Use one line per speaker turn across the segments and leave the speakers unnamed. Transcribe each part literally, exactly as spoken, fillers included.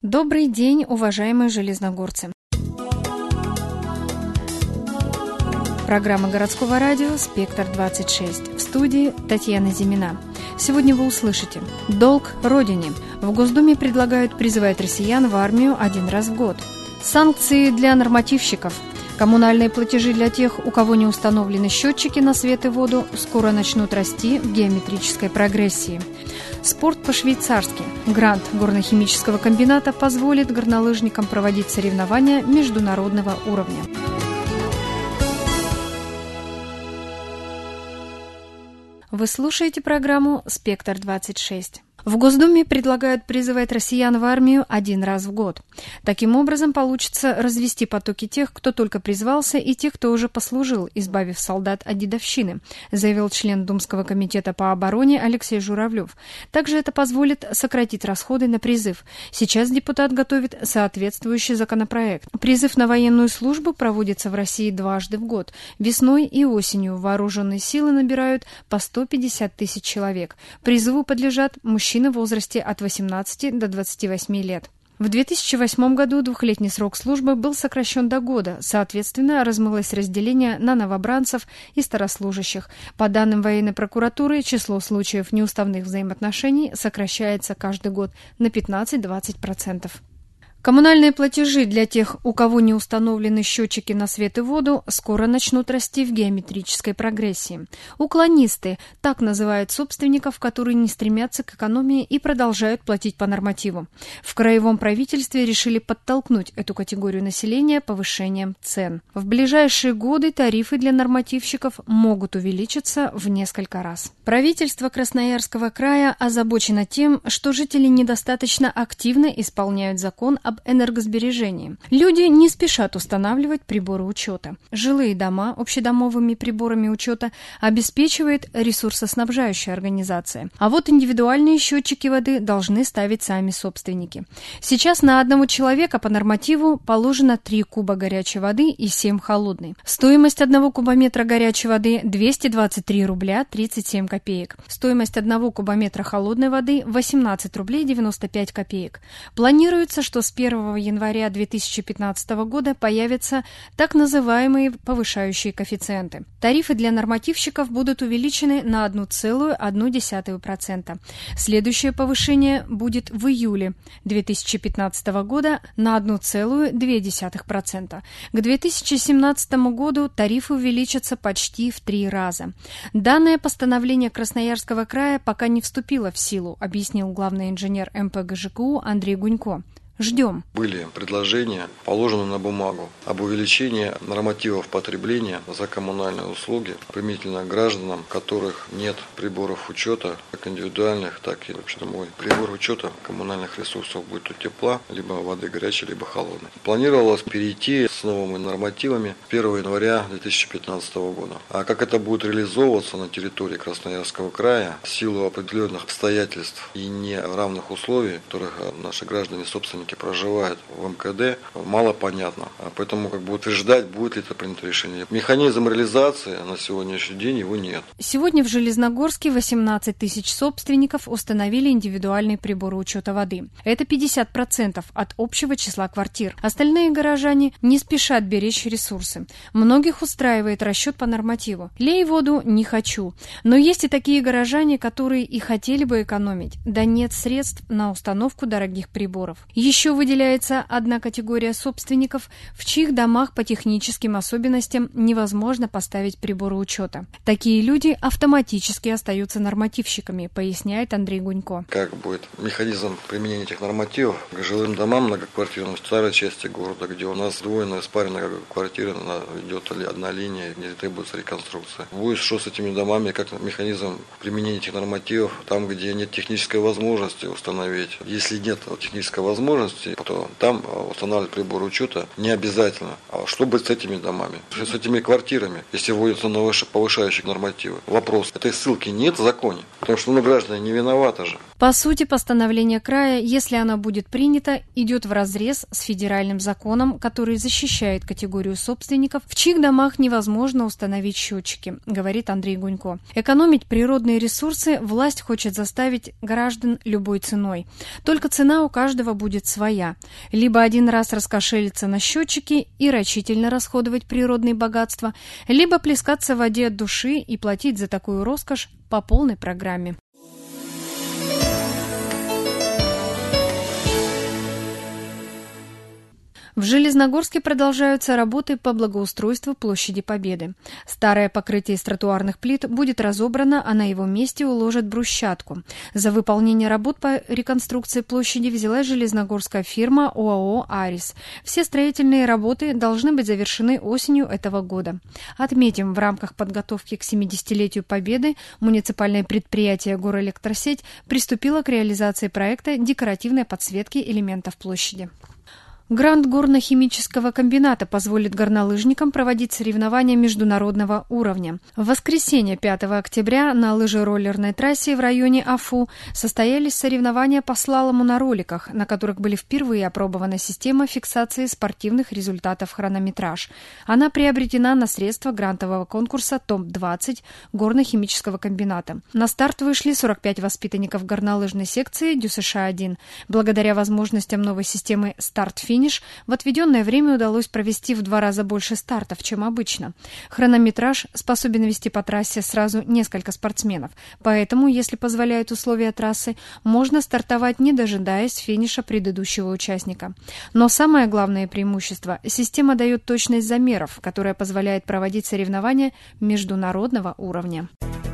Добрый день, уважаемые железногорцы! Программа городского радио «Спектр двадцать шесть». В студии Татьяна Зимина. Сегодня вы услышите: долг Родине. В Госдуме предлагают призывать россиян в армию один раз в год. Санкции для нормативщиков. Коммунальные платежи для тех, у кого не установлены счетчики на свет и воду, скоро начнут расти в геометрической прогрессии. Спорт по-швейцарски. Грант горно-химического комбината позволит горнолыжникам проводить соревнования международного уровня. Вы слушаете программу «Спектр двадцать шесть». В Госдуме предлагают призывать россиян в армию один раз в год. Таким образом, получится развести потоки тех, кто только призвался, и тех, кто уже послужил, избавив солдат от дедовщины, заявил член Думского комитета по обороне Алексей Журавлев. Также это позволит сократить расходы на призыв. Сейчас депутат готовит соответствующий законопроект. Призыв на военную службу проводится в России дважды в год. Весной и осенью вооруженные силы набирают по сто пятьдесят тысяч человек. Призыву подлежат мужчины в возрасте от восемнадцати до двадцати восьми лет. В две тысячи восьмом году двухлетний срок службы был сокращен до года, соответственно, размылось разделение на новобранцев и старослужащих. По данным военной прокуратуры, число случаев неуставных взаимоотношений сокращается каждый год на пятнадцать-двадцать процентов. Коммунальные платежи для тех, у кого не установлены счетчики на свет и воду, скоро начнут расти в геометрической прогрессии. Уклонисты – так называют собственников, которые не стремятся к экономии и продолжают платить по нормативу. В краевом правительстве решили подтолкнуть эту категорию населения повышением цен. В ближайшие годы тарифы для нормативщиков могут увеличиться в несколько раз. Правительство Красноярского края озабочено тем, что жители недостаточно активно исполняют закон о об энергосбережении. Люди не спешат устанавливать приборы учета. Жилые дома общедомовыми приборами учета обеспечивает ресурсоснабжающая организация. А вот индивидуальные счетчики воды должны ставить сами собственники. Сейчас на одного человека по нормативу положено три куба горячей воды и семь холодной. Стоимость одного кубометра горячей воды – двести двадцать три рубля тридцать семь копеек. Стоимость одного кубометра холодной воды – восемнадцать рублей девяносто пять копеек. Планируется, что с первого января две тысячи пятнадцатого года появятся так называемые повышающие коэффициенты. Тарифы для нормативщиков будут увеличены на одна целая одна десятая процента. Следующее повышение будет в июле две тысячи пятнадцатого года на одна целая две десятых процента. К две тысячи семнадцатому году тарифы увеличатся почти в три раза. Данное постановление Красноярского края пока не вступило в силу, объяснил главный инженер эм пэ гэ жэ ка у Андрей Гунько. Ждем.
Были предложения, положены на бумагу, об увеличении нормативов потребления за коммунальные услуги применительно к гражданам, у которых нет приборов учета, как индивидуальных, так и общедомовых. Прибор учета коммунальных ресурсов будет у тепла, либо воды горячей, либо холодной. Планировалось перейти с новыми нормативами первого января две тысячи пятнадцатого года. А как это будет реализовываться на территории Красноярского края, в силу определенных обстоятельств и неравных условий, в которых наши граждане собственники проживают в эм ка дэ, мало понятно. Поэтому как бы утверждать, будет ли это принято решение. Механизм реализации на сегодняшний день его нет.
Сегодня в Железногорске восемнадцать тысяч собственников установили индивидуальные приборы учета воды. Это пятьдесят процентов от общего числа квартир. Остальные горожане не спешат беречь ресурсы. Многих устраивает расчет по нормативу. Лей воду не хочу. Но есть и такие горожане, которые и хотели бы экономить. Да нет средств на установку дорогих приборов. Еще Еще выделяется одна категория собственников, в чьих домах по техническим особенностям невозможно поставить приборы учета. Такие люди автоматически остаются нормативщиками, поясняет Андрей Гунько.
Как будет механизм применения этих нормативов к жилым домам многоквартирным в старой части города, где у нас двойная спаренная квартира, идет одна линия, где требуется реконструкция. Будет что с этими домами, как механизм применения этих нормативов там, где нет технической возможности установить. Если нет технической возможности, то там устанавливать прибор учета не обязательно. А что быть с этими домами? С этими квартирами, если вводятся повышающие нормативы? Вопрос. Этой ссылки нет в законе, потому что ну, граждане не виноваты же.
По сути, постановление края, если оно будет принято, идет вразрез с федеральным законом, который защищает категорию собственников, в чьих домах невозможно установить счетчики, говорит Андрей Гунько. Экономить природные ресурсы власть хочет заставить граждан любой ценой. Только цена у каждого будет своя. своя. Либо один раз раскошелиться на счетчики и рачительно расходовать природные богатства, либо плескаться в воде от души и платить за такую роскошь по полной программе. В Железногорске продолжаются работы по благоустройству площади Победы. Старое покрытие из тротуарных плит будет разобрано, а на его месте уложат брусчатку. За выполнение работ по реконструкции площади взялась железногорская фирма ОАО «Арис». Все строительные работы должны быть завершены осенью этого года. Отметим, в рамках подготовки к семидесятилетию Победы муниципальное предприятие «Горэлектросеть» приступило к реализации проекта декоративной подсветки элементов площади. Грант горно-химического комбината позволит горнолыжникам проводить соревнования международного уровня. В воскресенье пятого октября на лыжероллерной трассе в районе Афу состоялись соревнования по слалому на роликах, на которых были впервые опробована система фиксации спортивных результатов хронометраж. Она приобретена на средства грантового конкурса топ двадцать горно-химического комбината. На старт вышли сорок пять воспитанников горнолыжной секции ДЮСШ один. Благодаря возможностям новой системы «Старт-финиш» в отведенное время удалось провести в два раза больше стартов, чем обычно. Хронометраж способен вести по трассе сразу несколько спортсменов, поэтому, если позволяют условия трассы, можно стартовать, не дожидаясь финиша предыдущего участника. Но самое главное преимущество – система дает точность замеров, которая позволяет проводить соревнования международного уровня.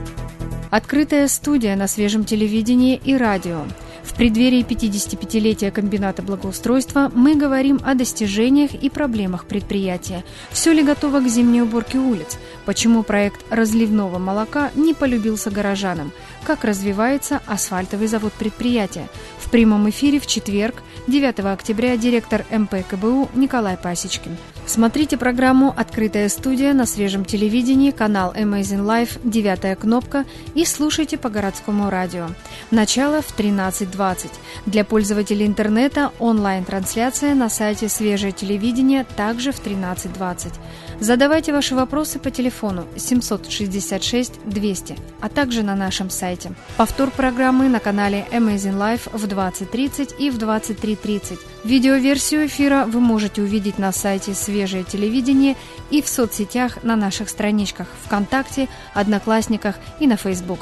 Открытая студия на свежем телевидении и радио. В преддверии пятидесятипятилетия комбината благоустройства мы говорим о достижениях и проблемах предприятия. Все ли готово к зимней уборке улиц? Почему проект разливного молока не полюбился горожанам? Как развивается асфальтовый завод предприятия? В прямом эфире в четверг, девятого октября, директор эм пэ ка бэ у Николай Пасечкин. Смотрите программу «Открытая студия» на свежем телевидении, канал Amazing Life, девятая кнопка, и слушайте по городскому радио. Начало в тринадцать двадцать. Для пользователей интернета онлайн-трансляция на сайте «Свежее телевидение» также в тринадцать двадцать. Задавайте ваши вопросы по телефону семьсот шестьдесят шесть двести, а также на нашем сайте. Повтор программы на канале Amazing Life в двадцать тридцать и в двадцать три тридцать. Видеоверсию эфира вы можете увидеть на сайте «Свежее телевидение» и в соцсетях на наших страничках ВКонтакте, Одноклассниках и на Facebook.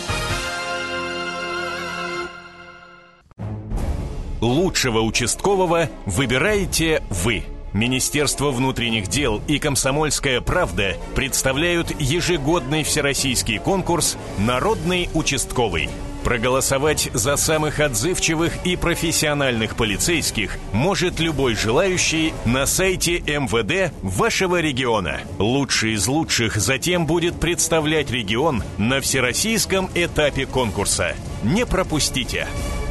Лучшего участкового выбираете вы. Министерство внутренних дел и «Комсомольская правда» представляют ежегодный всероссийский конкурс «Народный участковый». Проголосовать за самых отзывчивых и профессиональных полицейских может любой желающий на сайте эм вэ дэ вашего региона. Лучший из лучших затем будет представлять регион на всероссийском этапе конкурса. Не пропустите!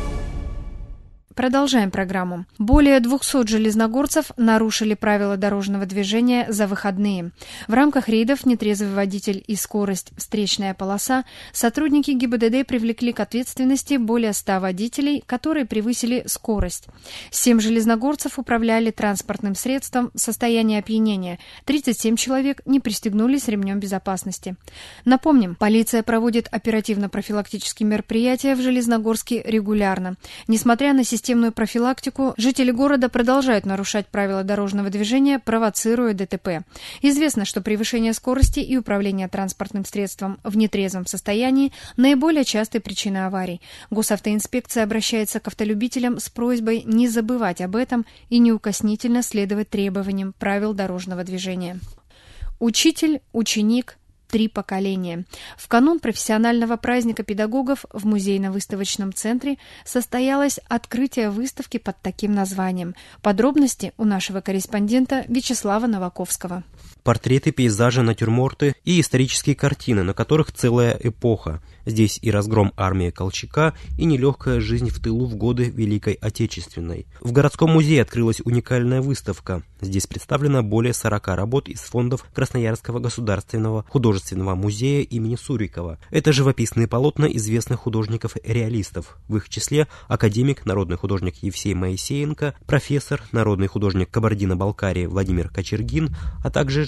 Продолжаем программу. Более двухсот железногорцев нарушили правила дорожного движения за выходные. В рамках рейдов «Нетрезвый водитель» и «Скорость. Встречная полоса» сотрудники гэ и бэ дэ дэ привлекли к ответственности более ста водителей, которые превысили скорость. Семь железногорцев управляли транспортным средством в состоянии опьянения. тридцать семь человек не пристегнулись ремнем безопасности. Напомним, полиция проводит оперативно-профилактические мероприятия в Железногорске регулярно. Несмотря на систему Системную профилактику, жители города продолжают нарушать правила дорожного движения, провоцируя дэ тэ пэ. Известно, что превышение скорости и управление транспортным средством в нетрезвом состоянии – наиболее частые причины аварий. Госавтоинспекция обращается к автолюбителям с просьбой не забывать об этом и неукоснительно следовать требованиям правил дорожного движения. Учитель, ученик, три поколения. В канун профессионального праздника педагогов в музейно-выставочном центре состоялось открытие выставки под таким названием. Подробности у нашего корреспондента Вячеслава Новаковского.
Портреты, пейзажи, натюрморты и исторические картины, на которых целая эпоха. Здесь и разгром армии Колчака, и нелегкая жизнь в тылу в годы Великой Отечественной. В городском музее открылась уникальная выставка. Здесь представлено более сорока работ из фондов Красноярского государственного художественного музея имени Сурикова. Это живописные полотна известных художников-реалистов. В их числе академик, народный художник Евсей Моисеенко, профессор, народный художник Кабардино-Балкарии Владимир Кочергин, а также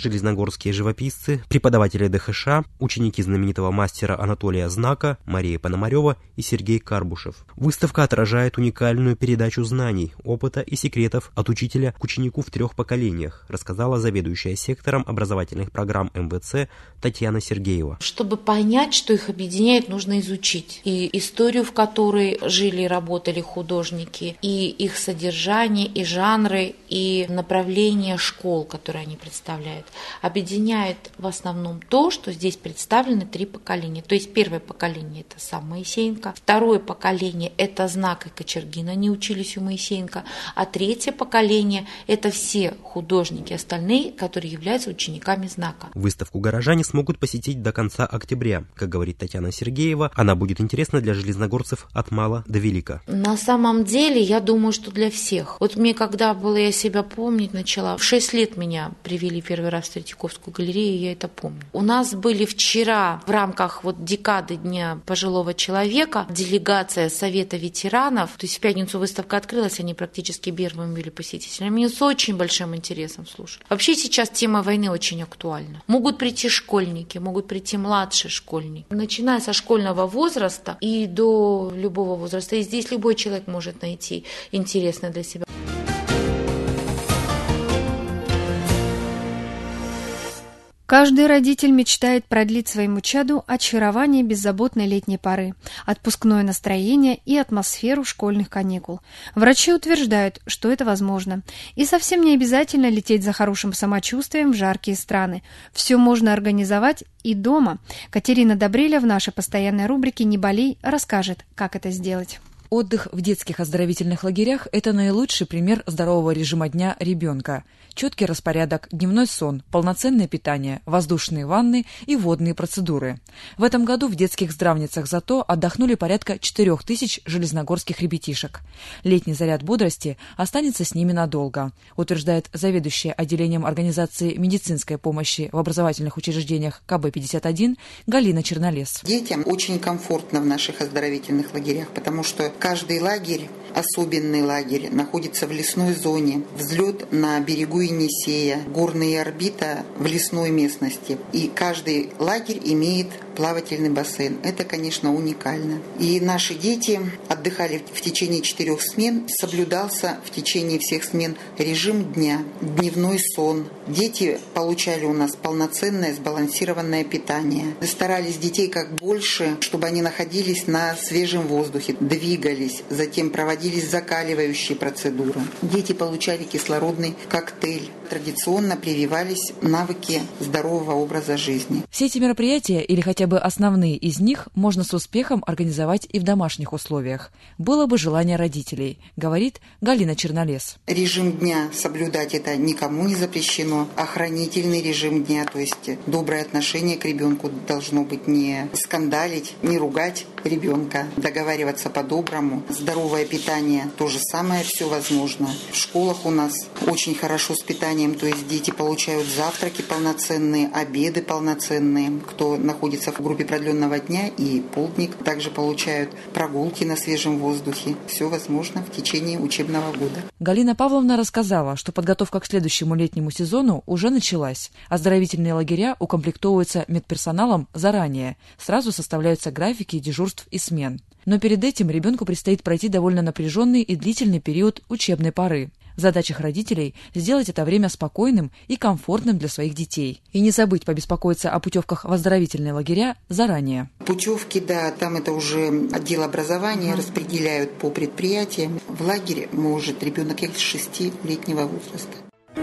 железногорские живописцы, преподаватели ДХШ, ученики знаменитого мастера Анатолия Знака, Мария Пономарева и Сергей Карбушев. Выставка отражает уникальную передачу знаний, опыта и секретов от учителя к ученику в трех поколениях, рассказала заведующая сектором образовательных программ эм вэ цэ Татьяна Сергеева.
Чтобы понять, что их объединяет, нужно изучить и историю, в которой жили и работали художники, и их содержание, и жанры, и направления школ, которые они представляют. Объединяет в основном то, что здесь представлены три поколения. То есть первое поколение – это сам Моисеенко, второе поколение – это Знак и Кочергин, они учились у Моисеенко, а третье поколение – это все художники остальные, которые являются учениками Знака.
Выставку горожане смогут посетить до конца октября. Как говорит Татьяна Сергеева, она будет интересна для железногорцев от мала до велика.
На самом деле, я думаю, что для всех. Вот мне, когда было, я себя помнить начала, в шесть лет меня привели первый раз в Третьяковскую галерею, я это помню. У нас были вчера в рамках вот декады Дня пожилого человека делегация Совета ветеранов, то есть в пятницу выставка открылась, они практически первыми были посетителями. Меня с очень большим интересом слушали. Вообще сейчас тема войны очень актуальна. Могут прийти школьники, могут прийти младшие школьники. Начиная со школьного возраста и до любого возраста. И здесь любой человек может найти интересное для себя.
Каждый родитель мечтает продлить своему чаду очарование беззаботной летней поры, отпускное настроение и атмосферу школьных каникул. Врачи утверждают, что это возможно. И совсем не обязательно лететь за хорошим самочувствием в жаркие страны. Все можно организовать и дома. Катерина Добреля в нашей постоянной рубрике «Не болей» расскажет, как это сделать.
Отдых в детских оздоровительных лагерях – это наилучший пример здорового режима дня ребенка. Четкий распорядок, дневной сон, полноценное питание, воздушные ванны и водные процедуры. В этом году в детских здравницах зато отдохнули порядка четырех тысяч железногорских ребятишек. Летний заряд бодрости останется с ними надолго, утверждает заведующая отделением организации медицинской помощи в образовательных учреждениях ка бэ пятьдесят один Галина Чернолес.
Детям очень комфортно в наших оздоровительных лагерях, потому что каждый лагерь, особенный лагерь, находится в лесной зоне. Взлет на берегу Енисея, горная орбита в лесной местности. И каждый лагерь имеет плавательный бассейн. Это, конечно, уникально. И наши дети отдыхали в течение четырех смен. Соблюдался в течение всех смен режим дня, дневной сон. Дети получали у нас полноценное сбалансированное питание. Старались детей как больше, чтобы они находились на свежем воздухе, двигались, затем проводились закаливающие процедуры. Дети получали кислородный коктейль. Традиционно прививались навыки здорового образа жизни.
Все эти мероприятия, или хотя бы основные из них, можно с успехом организовать и в домашних условиях. Было бы желание родителей, говорит Галина Чернолес.
Режим дня соблюдать это никому не запрещено. Охранительный режим дня, то есть доброе отношение к ребенку должно быть, не скандалить, не ругать ребенка, договариваться по-доброму. Здоровое питание, то же самое, все возможно. В школах у нас очень хорошо с питанием, то есть дети получают завтраки полноценные, обеды полноценные. Кто находится в группе продленного дня и полдник, также получают прогулки на свежем воздухе. Все возможно в течение учебного года.
Галина Павловна рассказала, что подготовка к следующему летнему сезону уже началась. Оздоровительные лагеря укомплектовываются медперсоналом заранее. Сразу составляются графики дежурств и смен. Но перед этим ребенку предстоит пройти довольно напряженный и длительный период учебной поры. В задачах родителей сделать это время спокойным и комфортным для своих детей. И не забыть побеспокоиться о путевках в оздоровительные лагеря заранее.
Путевки, да, там это уже отдел образования uh-huh. распределяют по предприятиям. В лагере может ребенок ехать с шестилетнего возраста.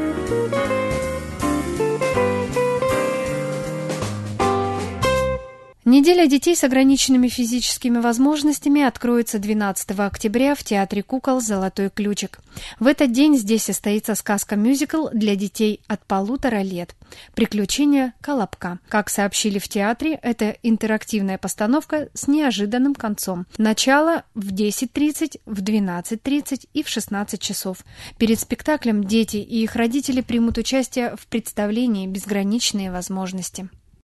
Неделя детей с ограниченными физическими возможностями откроется двенадцатого октября в Театре кукол «Золотой ключик». В этот день здесь состоится сказка-мюзикл для детей от полутора лет «Приключения Колобка». Как сообщили в театре, это интерактивная постановка с неожиданным концом. Начало в десять тридцать, в двенадцать тридцать и в шестнадцать часов. Перед спектаклем дети и их родители примут участие в представлении «Безграничные возможности».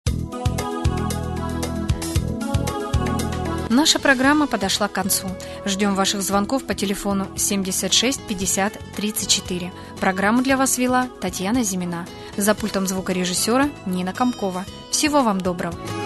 Наша программа подошла к концу. Ждем ваших звонков по телефону семьдесят шесть пятьдесят тридцать четыре. Программу для вас вела Татьяна Зимина. За пультом звукорежиссера Нина Комкова. Всего вам доброго.